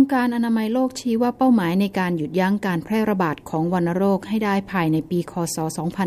องค์การอนามัยโลกชี้ว่าเป้าหมายในการหยุดยั้งการแพร่ระบาดของวัณโรคให้ได้ภายในปีค.ศ.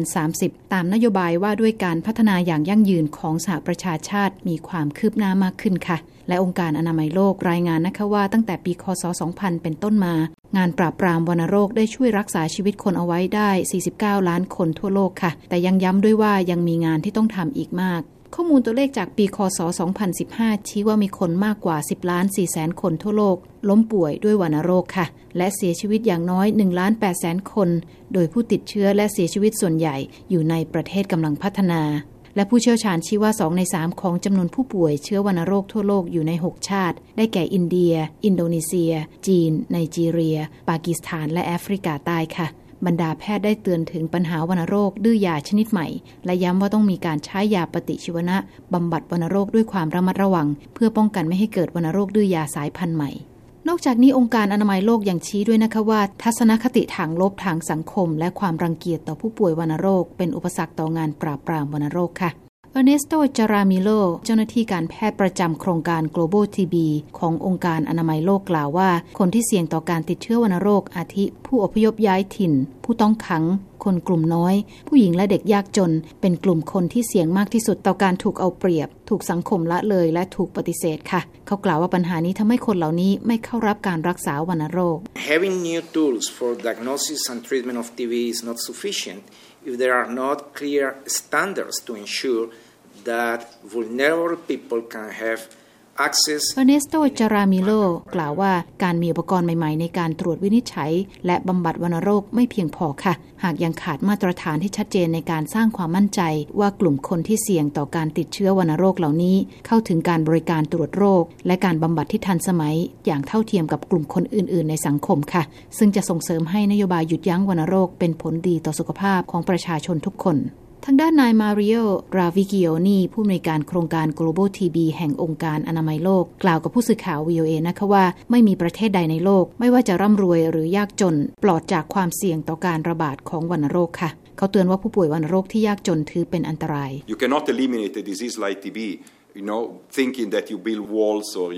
2030 ตามนโยบายว่าด้วยการพัฒนาอย่างยั่งยืนของสหประชาชาติมีความคืบหน้ามากขึ้นค่ะและองค์การอนามัยโลกรายงานนะคะว่าตั้งแต่ปีค.ศ. 2000 เป็นต้นมางานปราบปรามวัณโรคได้ช่วยรักษาชีวิตคนเอาไว้ได้49ล้านคนทั่วโลกค่ะแต่ยังย้ำด้วยว่ายังมีงานที่ต้องทำอีกมากข้อมูลตัวเลขจากปีค.ศ. 2015 ชี้ว่ามีคนมากกว่า10.4 ล้านคนทั่วโลกล้มป่วยด้วยวัณโรคค่ะและเสียชีวิตอย่างน้อย 1.8 ล้านคนโดยผู้ติดเชื้อและเสียชีวิตส่วนใหญ่อยู่ในประเทศกำลังพัฒนาและผู้เชี่ยวชาญชี้ว่า2ใน3ของจำนวนผู้ป่วยเชื้อวัณโรคทั่วโลกอยู่ใน6ชาติได้แก่อินเดียอินโดนีเซียจีนไนจีเรียปากีสถานและแอฟริกาใต้ค่ะบรรดาแพทย์ได้เตือนถึงปัญหาวัณโรคดื้อยาชนิดใหม่และย้ำว่าต้องมีการใช้ยาปฏิชีวนะบำบัดวัณโรคด้วยความระมัดระวังเพื่อป้องกันไม่ให้เกิดวัณโรคดื้อยาสายพันธุ์ใหม่นอกจากนี้องค์การอนามัยโลกยังชี้ด้วยนะคะว่าทัศนคติทางลบทางสังคมและความรังเกียจต่อผู้ป่วยวัณโรคเป็นอุปสรรคต่องานปราบปรามวัณโรคค่ะเออร์เนสโต จารามิโลเจ้าหน้าที่การแพทย์ประจำโครงการ Global TB ขององค์การอนามัยโลกกล่าวว่าคนที่เสี่ยงต่อการติดเชื้อวัณโรคอาทิผู้อพยพย้ายถิ่นผู้ต้องขังคนกลุ่มน้อยผู้หญิงและเด็กยากจนเป็นกลุ่มคนที่เสี่ยงมากที่สุดต่อการถูกเอาเปรียบถูกสังคมละเลยและถูกปฏิเสธค่ะเขากล่าวว่าปัญหานี้ทำให้คนเหล่านี้ไม่เข้ารับการรักษาวัณโรค Having new tools for diagnosis and treatment of TB is not sufficient if there are not clear standards to ensure that vulnerable people can have access เออร์เนสโต จารามิโลกล่าวว่าการมีอุปกรณ์ใหม่ๆในการตรวจวินิจฉัยและบำบัดวัณโรคไม่เพียงพอค่ะหากยังขาดมาตรฐานที่ชัดเจนในการสร้างความมั่นใจว่ากลุ่มคนที่เสี่ยงต่อการติดเชื้อวัณโรคเหล่านี้เข้าถึงการบริการตรวจโรคและการบำบัดที่ทันสมัยอย่างเท่าเทียมกับกลุ่มคนอื่นๆในสังคมค่ะซึ่งจะส่งเสริมให้นโยบายหยุดยั้งวัณโรคเป็นผลดีต่อสุขภาพของประชาชนทุกคนทางด้านนายมาริโอ ราวิกิโอนีผู้อำนวยการโครงการ Global TB แห่งองค์การอนามัยโลกกล่าวกับผู้สื่อข่าว VOA นะคะว่าไม่มีประเทศใดในโลกไม่ว่าจะร่ำรวยหรือยากจนปลอดจากความเสี่ยงต่อการระบาดของวัณโรคค่ะเขาเตือนว่าผู้ป่วยวัณโรคที่ยากจนถือเป็นอันตราย You cannot eliminate a disease like TB thinking that you build walls or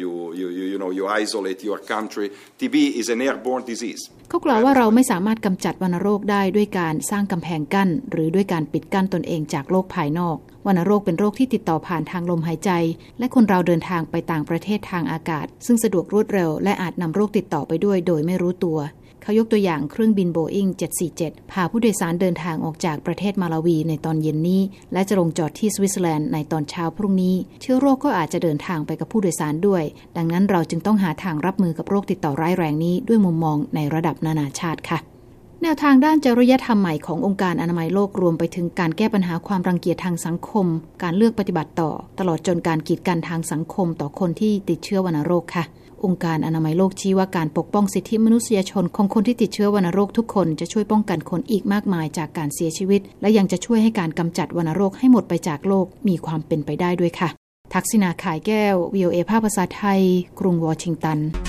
you isolate your country. TB is an airborne disease. เขากล่าวว่าเราไม่สามารถกำจัดวัณโรคได้ด้วยการสร้างกำแพงกั้นหรือด้วยการปิดกั้นตนเองจากโลกภายนอกวัณโรคเป็นโรคที่ติดต่อผ่านทางลมหายใจและคนเราเดินทางไปต่างประเทศทางอากาศซึ่งสะดวกรวดเร็วและอาจนำโรคติดต่อไปด้วยโดยไม่รู้ตัวเขายกตัวอย่างเครื่องบิน Boeing 747 พาผู้โดยสารเดินทางออกจากประเทศมาลาวีในตอนเย็นนี้และจะลงจอดที่สวิตเซอร์แลนด์ในตอนเช้าพรุ่งนี้เชื้อโรคก็อาจจะเดินทางไปกับผู้โดยสารด้วยดังนั้นเราจึงต้องหาทางรับมือกับโรคติดต่อร้ายแรงนี้ด้วยมุมมองในระดับนานาชาติค่ะแนวทางด้านจริยธรรมใหม่ขององค์การอนามัยโลกรวมไปถึงการแก้ปัญหาความรังเกียจทางสังคมการเลือกปฏิบัติต่อตลอดจนการกีดกันทางสังคมต่อคนที่ติดเชื้อวัณโรคค่ะองค์การอนามัยโลกชี้ว่าการปกป้องสิทธิมนุษยชนของคนที่ติดเชื้อวัณโรคทุกคนจะช่วยป้องกันคนอีกมากมายจากการเสียชีวิตและยังจะช่วยให้การกำจัดวัณโรคให้หมดไปจากโลกมีความเป็นไปได้ด้วยค่ะทักษิณา ข่ายแก้ว VOA ภาคภาษาไทยกรุงวอชิงตัน